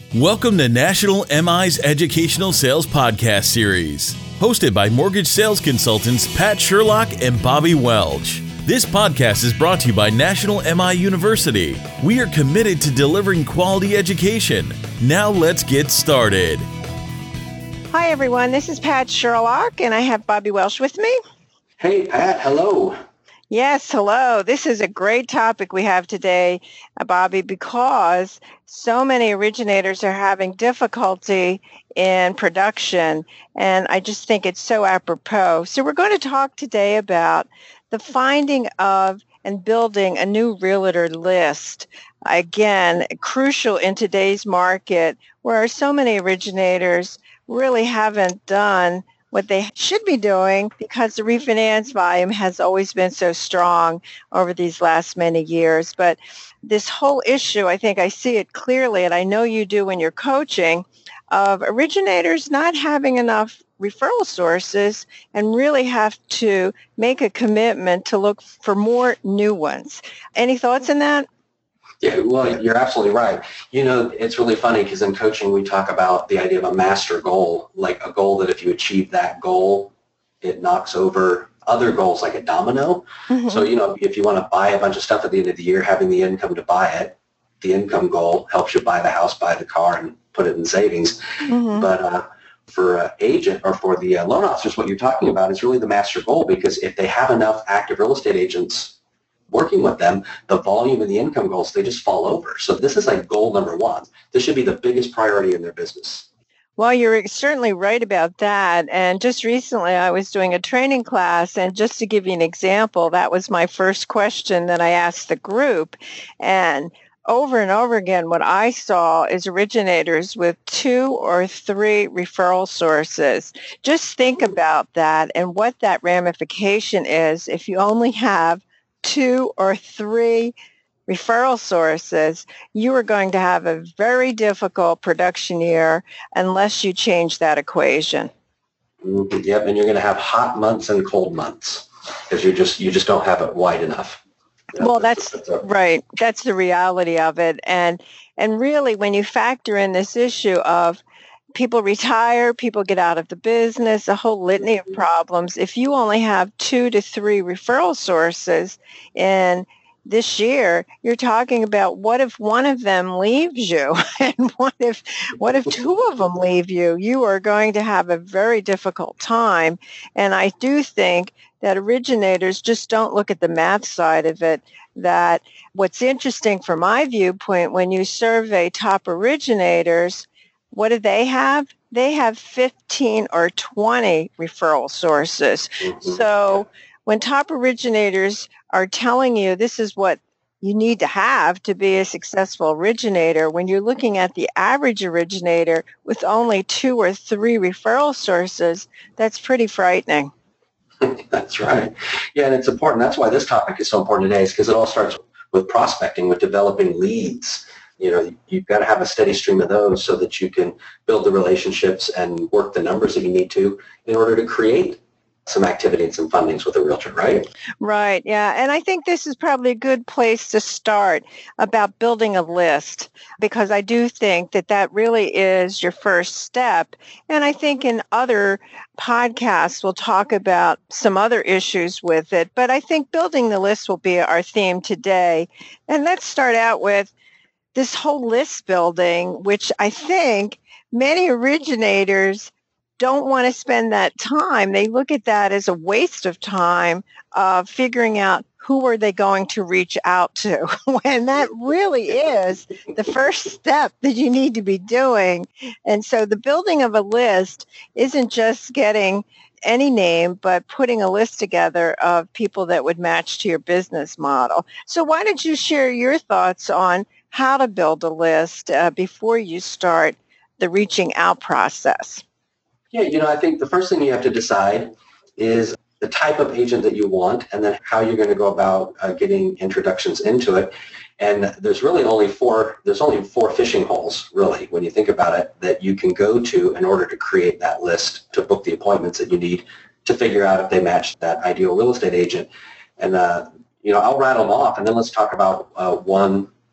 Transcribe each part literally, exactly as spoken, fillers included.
Welcome to National M I's Educational Sales Podcast Series, hosted by mortgage sales consultants Pat Sherlock and Bobby Welch. This podcast is brought to you by National M I University. We are committed to delivering quality education. Now let's get started. Hi, everyone. This is Pat Sherlock, and I have Bobby Welch with me. Hey, Pat. Hello. Yes, hello. This is a great topic we have today, uh, Bobby, because so many originators are having difficulty in production, and I just think it's so apropos. So we're going to talk today about the finding of and building a new realtor list. Again, crucial in today's market where so many originators really haven't done what they should be doing because the refinance volume has always been so strong over these last many years. But this whole issue, I think I see it clearly, and I know you do when you're coaching, of originators not having enough referral sources and really have to make a commitment to look for more new ones. Any thoughts on that? Yeah, well, you're absolutely right. You know, it's really funny because in coaching, we talk about the idea of a master goal, like a goal that if you achieve that goal, it knocks over other goals like a domino. Mm-hmm. So, you know, if you want to buy a bunch of stuff at the end of the year, having the income to buy it, the income goal helps you buy the house, buy the car, and put it in savings. Mm-hmm. But uh, for an agent or for the uh, loan officers, what you're talking about is really the master goal, because if they have enough active real estate agents working with them, the volume and the income goals, they just fall over. So this is like goal number one. This should be the biggest priority in their business. Well, you're certainly right about that. And just recently I was doing a training class, and just to give you an example, that was my first question that I asked the group. And over and over again, what I saw is originators with two or three referral sources. Just think about that and what that ramification is if you only have two or three referral sources. You are going to have a very difficult production year unless you change that equation. Mm-hmm. Yep, and you're going to have hot months and cold months because you just you just don't have it wide enough. Yeah, well, that's, that's, that's right. That's the reality of it. And and really, when you factor in this issue of people retire, people get out of the business, a whole litany of problems. If you only have two to three referral sources in this year, you're talking about what if one of them leaves you, and what if what if two of them leave you? You are going to have a very difficult time. And I do think that originators just don't look at the math side of it. That what's interesting from my viewpoint, when you survey top originators, what do they have? They have fifteen or twenty referral sources. Mm-hmm. So when top originators are telling you this is what you need to have to be a successful originator, when you're looking at the average originator with only two or three referral sources, that's pretty frightening. That's right. Yeah, and it's important. That's why this topic is so important today, is because it all starts with prospecting, with developing leads. You know, you've got to have a steady stream of those so that you can build the relationships and work the numbers that you need to in order to create some activity and some fundings with a realtor, right? Right, yeah. And I think this is probably a good place to start about building a list, because I do think that that really is your first step. And I think in other podcasts, we'll talk about some other issues with it. But I think building the list will be our theme today. And let's start out with this whole list building, which I think many originators don't want to spend that time. They look at that as a waste of time of figuring out who are they going to reach out to, when that really is the first step that you need to be doing. And so the building of a list isn't just getting any name, but putting a list together of people that would match to your business model. So why don't you share your thoughts on how to build a list uh, before you start the reaching out process? Yeah, you know, I think the first thing you have to decide is the type of agent that you want, and then how you're going to go about uh, getting introductions into it. And there's really only four, there's only four fishing holes, really, when you think about it, that you can go to in order to create that list, to book the appointments that you need to figure out if they match that ideal real estate agent. And, uh, you know, I'll rattle them off, and then let's talk about uh, one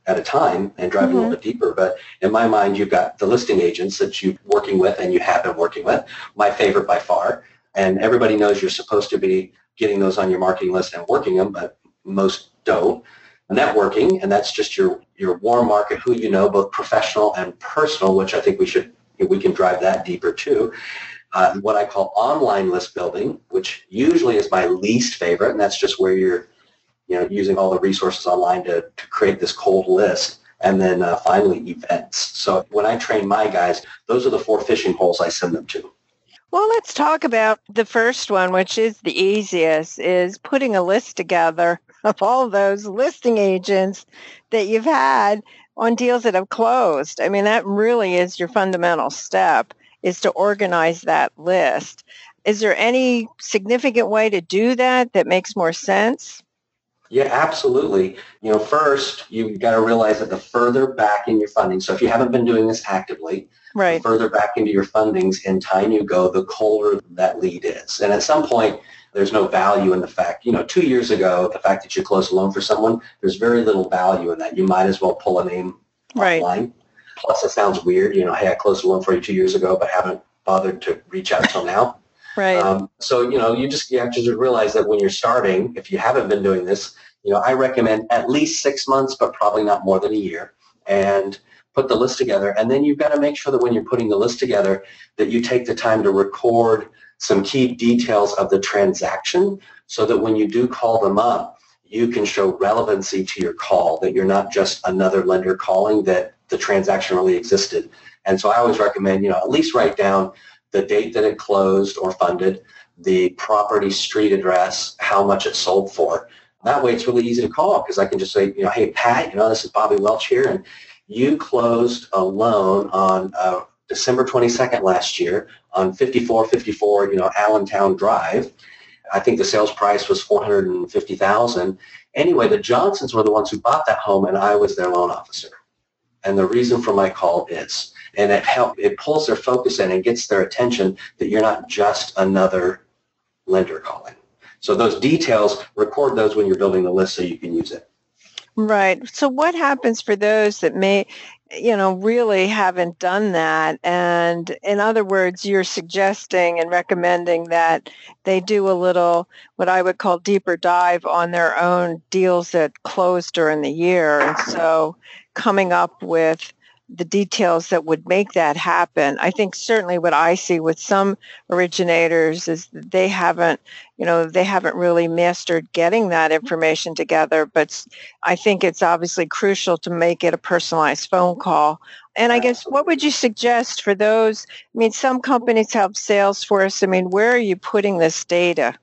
at a time and drive mm-hmm. a little bit deeper. But in my mind, you've got the listing agents that you're working with and you have been working with, my favorite by far. And everybody knows you're supposed to be getting those on your marketing list and working them, but most don't. Networking, and that's just your, your warm market, who you know, both professional and personal, which I think we should, we can drive that deeper too. Uh, what I call online list building, which usually is my least favorite, and that's just where you're you know, using all the resources online to, to create this cold list. And then uh, finally, events. So when I train my guys, those are the four fishing holes I send them to. Well, let's talk about the first one, which is the easiest, is putting a list together of all those listing agents that you've had on deals that have closed. I mean, that really is your fundamental step, is to organize that list. Is there any significant way to do that that makes more sense? Yeah, absolutely. You know, first, you've got to realize that the further back in your funding, so if you haven't been doing this actively, right. the further back into your fundings in time you go, the colder that lead is. And at some point, there's no value in the fact, you know, two years ago, the fact that you closed a loan for someone, there's very little value in that. You might as well pull a name right. offline. Plus, it sounds weird, you know, hey, I closed a loan for you two years ago, but haven't bothered to reach out till now. Right. Um, so, you know, you just you have to just realize that when you're starting, if you haven't been doing this, you know, I recommend at least six months, but probably not more than a year, and put the list together. And then you've got to make sure that when you're putting the list together, that you take the time to record some key details of the transaction so that when you do call them up, you can show relevancy to your call, that you're not just another lender calling, that the transaction really existed. And so I always recommend, you know, at least write down the date that it closed or funded, the property street address, how much it sold for. That way it's really easy to call because I can just say, you know, hey, Pat, you know, this is Bobby Welch here, and you closed a loan on uh, December twenty-second last year on fifty-four fifty-four, you know, Allentown Drive. I think the sales price was four hundred fifty thousand dollars. Anyway, the Johnsons were the ones who bought that home, and I was their loan officer. And the reason for my call is, and it help, it pulls their focus in and gets their attention that you're not just another lender calling. So those details, record those when you're building the list so you can use it. Right. So what happens for those that may, you know, really haven't done that? And in other words, you're suggesting and recommending that they do a little, what I would call deeper dive on their own deals that closed during the year. And so coming up with the details that would make that happen. I think certainly what I see with some originators is that they haven't, you know, they haven't really mastered getting that information together, but I think it's obviously crucial to make it a personalized phone call. And I guess what would you suggest for those? I mean, some companies have Salesforce. I mean, where are you putting this data?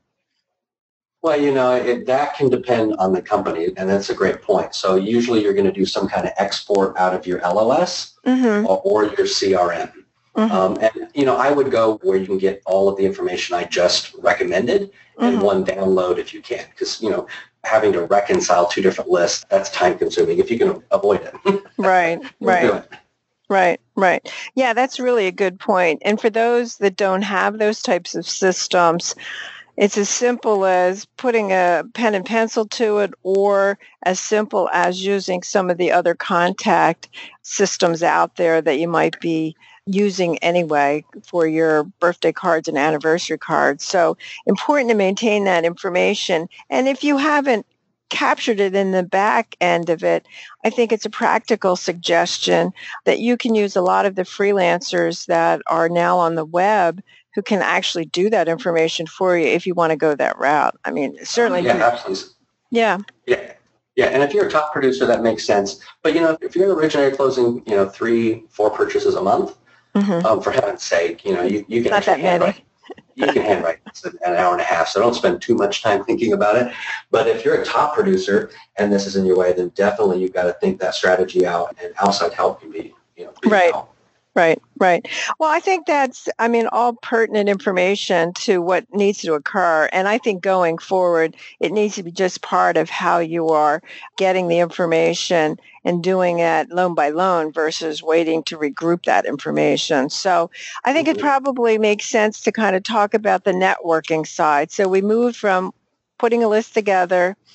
Well, you know, it, that can depend on the company, and that's a great point. So usually you're going to do some kind of export out of your L O S mm-hmm. or, or your C R M. Mm-hmm. Um, and, you know, I would go where you can get all of the information I just recommended mm-hmm. in one download if you can, because, you know, having to reconcile two different lists, that's time consuming if you can avoid it. Right, right. Right, right. Yeah, that's really a good point. And for those that don't have those types of systems, it's as simple as putting a pen and pencil to it, or as simple as using some of the other contact systems out there that you might be using anyway for your birthday cards and anniversary cards. So important to maintain that information. And if you haven't captured it in the back end of it, I think it's a practical suggestion that you can use a lot of the freelancers that are now on the web who can actually do that information for you if you want to go that route. I mean, certainly. Yeah, absolutely. Yeah. Yeah. Yeah. And if you're a top producer, that makes sense. But, you know, if you're an originator closing, you know, three, four purchases a month, mm-hmm. um, for heaven's sake, you know, you, you can Not that handwrite. You can handwrite an hour and a half, so don't spend too much time thinking about it. But if you're a top producer and this is in your way, then definitely you've got to think that strategy out, and outside help can be, you know, right. help. Right, right. Well, I think that's, I mean, all pertinent information to what needs to occur. And I think going forward, it needs to be just part of how you are getting the information and doing it loan by loan versus waiting to regroup that information. So I think mm-hmm. it probably makes sense to kind of talk about the networking side. So we moved from putting a list together,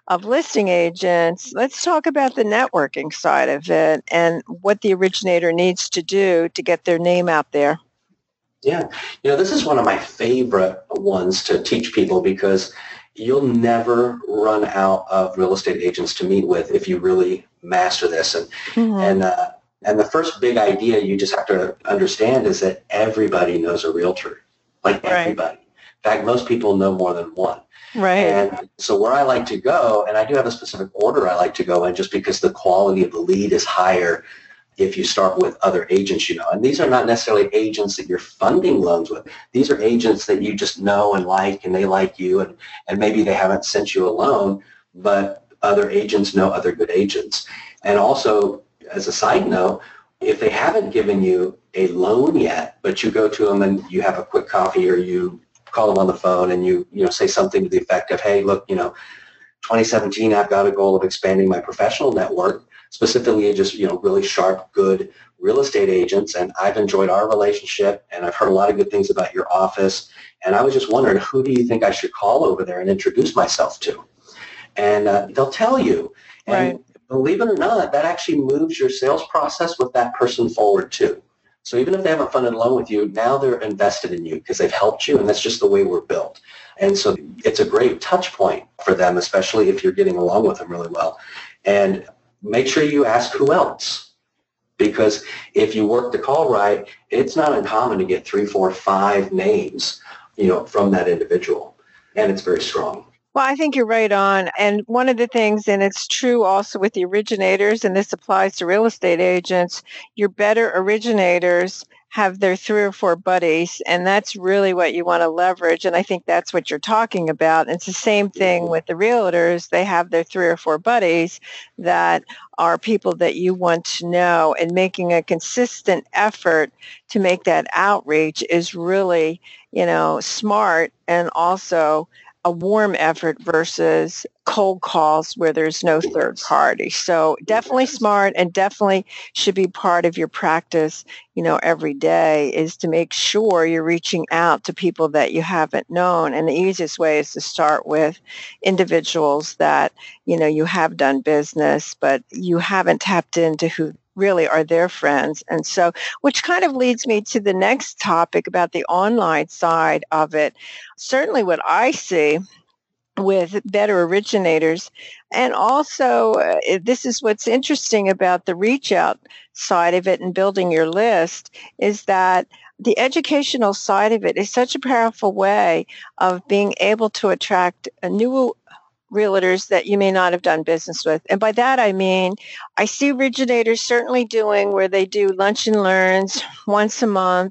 of listing agents, let's talk about the networking side of it and what the originator needs to do to get their name out there. Yeah. You know, this is one of my favorite ones to teach people because you'll never run out of real estate agents to meet with if you really master this. And mm-hmm. and uh, and the first big idea you just have to understand is that everybody knows a realtor, like right. everybody. In fact, most people know more than one. Right. And so where I like to go, and I do have a specific order I like to go in just because the quality of the lead is higher if you start with other agents you know. And these are not necessarily agents that you're funding loans with. These are agents that you just know and like, and they like you, and, and maybe they haven't sent you a loan, but other agents know other good agents. And also, as a side note, if they haven't given you a loan yet, but you go to them and you have a quick coffee or you call them on the phone and you, you know, say something to the effect of, hey, look, you know, twenty seventeen, I've got a goal of expanding my professional network, specifically just, you know, really sharp, good real estate agents. And I've enjoyed our relationship and I've heard a lot of good things about your office. And I was just wondering, who do you think I should call over there and introduce myself to? And uh, they'll tell you. And right. believe it or not, that actually moves your sales process with that person forward too. So even if they haven't funded a loan with you, now they're invested in you because they've helped you, and that's just the way we're built. And so it's a great touch point for them, especially if you're getting along with them really well. And make sure you ask who else, because if you work the call right, it's not uncommon to get three, four, five names, you know, from that individual, and it's very strong. Well, I think you're right on. And one of the things, and it's true also with the originators, and this applies to real estate agents, your better originators have their three or four buddies, and that's really what you want to leverage. And I think that's what you're talking about. It's the same thing with the realtors. They have their three or four buddies that are people that you want to know, and making a consistent effort to make that outreach is really, you know, smart, and also a warm effort versus cold calls where there's no third party. So definitely smart, and definitely should be part of your practice, you know, every day, is to make sure you're reaching out to people that you haven't known. And the easiest way is to start with individuals that, you know, you have done business, but you haven't tapped into who really are their friends. And so, which kind of leads me to the next topic about the online side of it. Certainly what I see with better originators, and also uh, this is what's interesting about the reach out side of it and building your list, is that the educational side of it is such a powerful way of being able to attract a new realtors that you may not have done business with. And by that, I mean, I see originators certainly doing where they do lunch and learns once a month,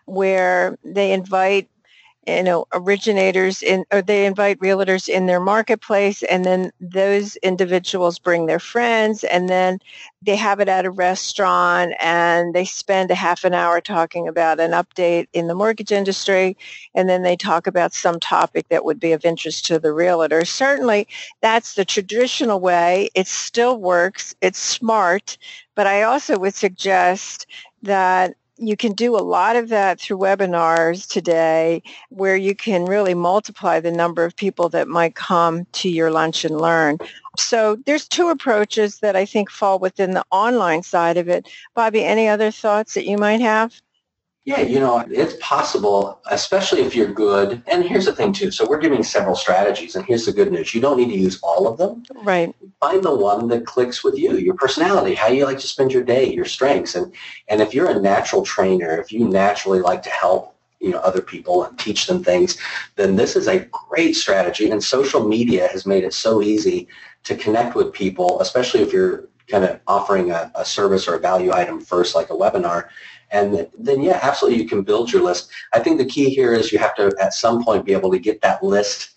where they invite, you know, originators in, or they invite realtors in their marketplace, and then those individuals bring their friends, and then they have it at a restaurant, and they spend a half an hour talking about an update in the mortgage industry, and then they talk about some topic that would be of interest to the realtor. Certainly, that's the traditional way. It still works. It's smart, but I also would suggest that you can do a lot of that through webinars today, where you can really multiply the number of people that might come to your lunch and learn. So there's two approaches that I think fall within the online side of it. Bobby, any other thoughts that you might have? Yeah, you know, it's possible, especially if you're good. And here's the thing, too. So we're giving several strategies, and here's the good news. You don't need to use all of them. Right. Find the one that clicks with you, your personality, how you like to spend your day, your strengths. And, and if you're a natural trainer, if you naturally like to help, you know, other people and teach them things, then this is a great strategy. And social media has made it so easy to connect with people, especially if you're kind of offering a, a service or a value item first, like a webinar. And then, yeah, absolutely, you can build your list. I think the key here is you have to, at some point, be able to get that list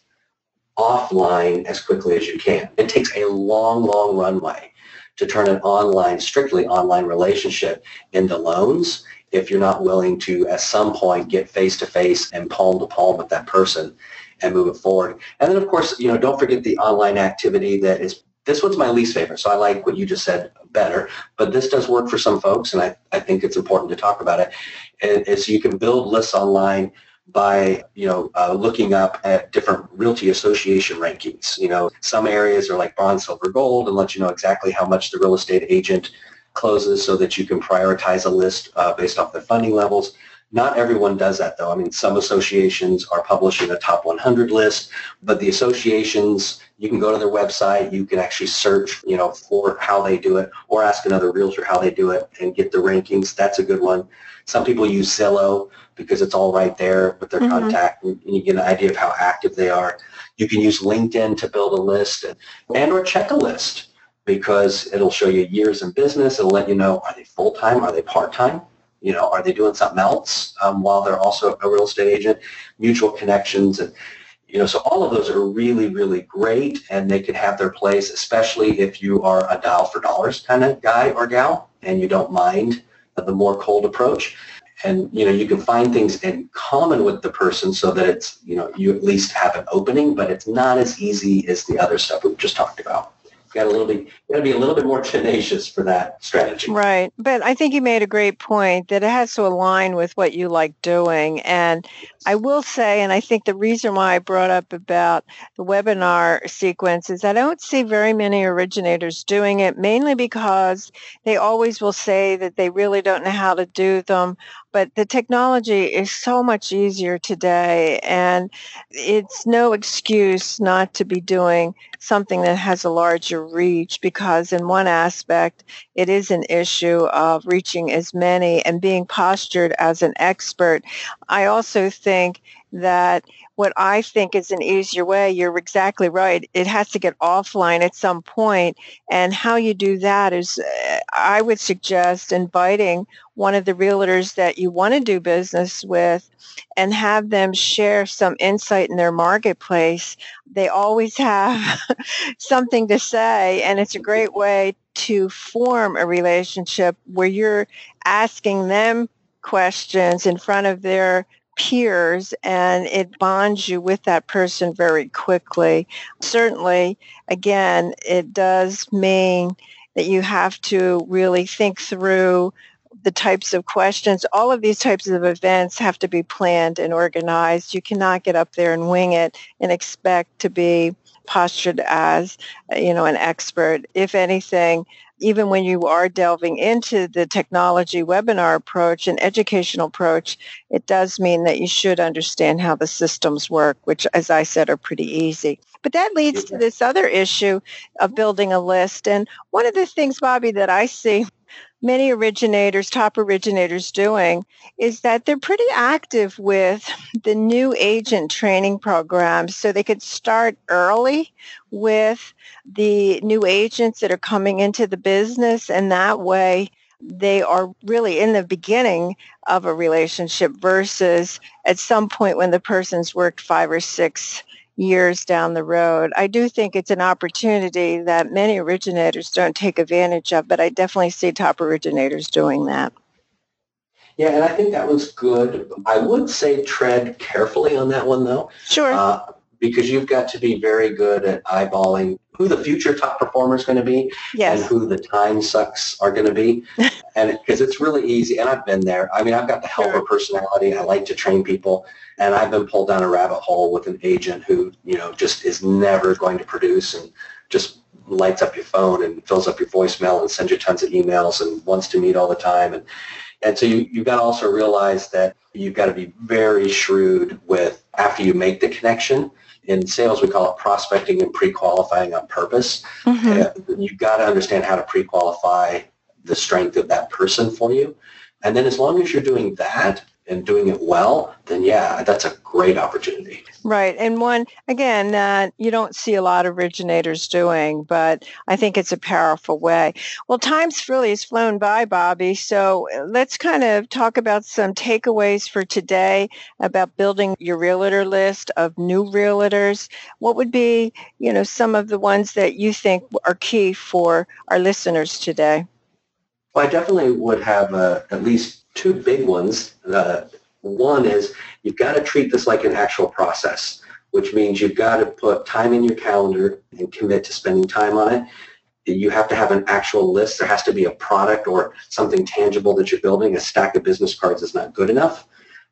offline as quickly as you can. It takes a long, long runway to turn an online, strictly online relationship into loans if you're not willing to, at some point, get face-to-face and palm-to-palm with that person and move it forward. And then, of course, you know, don't forget the online activity that is, this one's my least favorite, so I like what you just said better, but this does work for some folks, and I, I think it's important to talk about it. And, and so you can build lists online by, you know, uh, looking up at different realty association rankings. You know, some areas are like bronze, silver, gold, and let you know exactly how much the real estate agent closes so that you can prioritize a list uh, based off the funding levels. Not everyone does that, though. I mean, some associations are publishing a top one hundred list, but the associations, you can go to their website, you can actually search, you know, for how they do it, or ask another realtor how they do it and get the rankings. That's a good one. Some people use Zillow because it's all right there with their mm-hmm. contact, and you get an idea of how active they are. You can use LinkedIn to build a list and, and or check a list because it'll show you years in business. It'll let you know, are they full-time? Are they part-time? You know, are they doing something else um, while they're also a real estate agent? Mutual connections. And, you know, so all of those are really, really great, and they can have their place, especially if you are a dial for dollars kind of guy or gal and you don't mind the more cold approach. And, you know, you can find things in common with the person so that it's, you know, you at least have an opening, but it's not as easy as the other stuff we've just talked about. Got a little bit, got to be a little bit more tenacious for that strategy. Right. But I think you made a great point that it has to align with what you like doing. And I will say, and I think the reason why I brought up about the webinar sequence is I don't see very many originators doing it, mainly because they always will say that they really don't know how to do them. But the technology is so much easier today, and it's no excuse not to be doing something that has a larger reach, because in one aspect, it is an issue of reaching as many and being postured as an expert. I also think that what I think is an easier way, you're exactly right, it has to get offline at some point. And how you do that is, uh, I would suggest inviting one of the realtors that you want to do business with and have them share some insight in their marketplace. They always have something to say, and it's a great way to form a relationship where you're asking them questions in front of their peers, and it bonds you with that person very quickly. Certainly, again, it does mean that you have to really think through the types of questions. All of these types of events have to be planned and organized. You cannot get up there and wing it and expect to be postured as, you know, an expert. If anything, even when you are delving into the technology webinar approach and educational approach, it does mean that you should understand how the systems work, which, as I said, are pretty easy. But that leads to this other issue of building a list. And one of the things, Bobby, that I see many originators, top originators doing is that they're pretty active with the new agent training programs. So they could start early with the new agents that are coming into the business. And that way they are really in the beginning of a relationship versus at some point when the person's worked five or six years down the road. I do think it's an opportunity that many originators don't take advantage of, but I definitely see top originators doing that. Yeah, and I think that was good. I would say tread carefully on that one, though. Sure. Uh, because you've got to be very good at eyeballing who the future top performer is going to be, yes, and who the time sucks are going to be. And because it's really easy, and I've been there. I mean, I've got the helper sure. personality. I like to train people, and I've been pulled down a rabbit hole with an agent who, you know, just is never going to produce and just lights up your phone and fills up your voicemail and sends you tons of emails and wants to meet all the time. And and so you, you've got to also realize that you've got to be very shrewd with after you make the connection. In sales, we call it prospecting and pre-qualifying on purpose. Mm-hmm. Uh, you've got to understand how to pre-qualify the strength of that person for you. And then as long as you're doing that and doing it well, then yeah, that's a great opportunity. Right. And one, again, uh, you don't see a lot of originators doing, but I think it's a powerful way. Well, time's really has flown by, Bobby. So let's kind of talk about some takeaways for today about building your realtor list of new realtors. What would be, you know, some of the ones that you think are key for our listeners today? Well, I definitely would have uh, at least two big ones. Uh, one is you've got to treat this like an actual process, which means you've got to put time in your calendar and commit to spending time on it. You have to have an actual list. There has to be a product or something tangible that you're building. A stack of business cards is not good enough.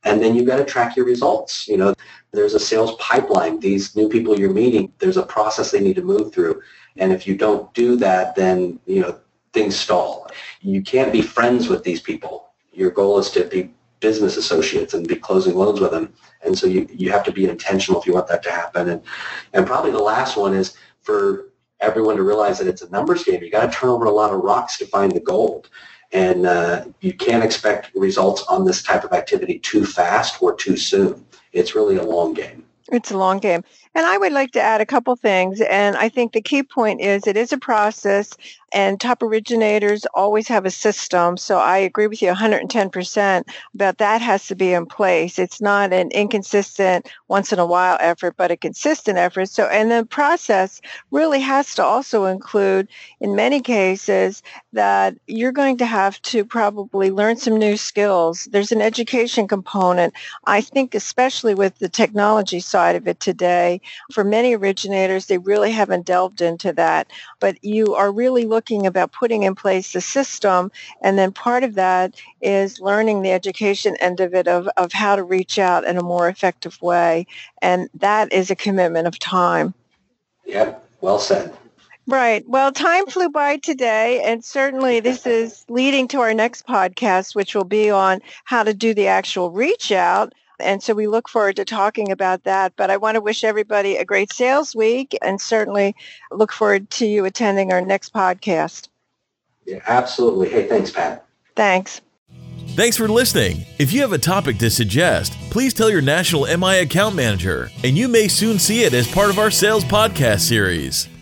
And then you've got to track your results. You know, there's a sales pipeline. These new people you're meeting, there's a process they need to move through. And if you don't do that, then, you know, things stall. You can't be friends with these people. Your goal is to be business associates and be closing loans with them. And so you, you have to be intentional if you want that to happen. And, and probably the last one is for everyone to realize that it's a numbers game. You got to turn over a lot of rocks to find the gold. And uh, you can't expect results on this type of activity too fast or too soon. It's really a long game. It's a long game. And I would like to add a couple things. And I think the key point is it is a process, and top originators always have a system. So I agree with you one hundred ten percent about that has to be in place. It's not an inconsistent once in a while effort, but a consistent effort. So, and the process really has to also include, in many cases, that you're going to have to probably learn some new skills. There's an education component. I think especially with the technology side of it today, for many originators, they really haven't delved into that. But you are really looking about putting in place the system, and then part of that is learning the education end of it, of, of how to reach out in a more effective way. And that is a commitment of time. Yep, well said. Right. Well, time flew by today, and certainly this is leading to our next podcast, which will be on how to do the actual reach out. And so we look forward to talking about that. But I want to wish everybody a great sales week, and certainly look forward to you attending our next podcast. Yeah, absolutely. Hey, thanks, Pat. Thanks. Thanks for listening. If you have a topic to suggest, please tell your National M I account manager, and you may soon see it as part of our sales podcast series.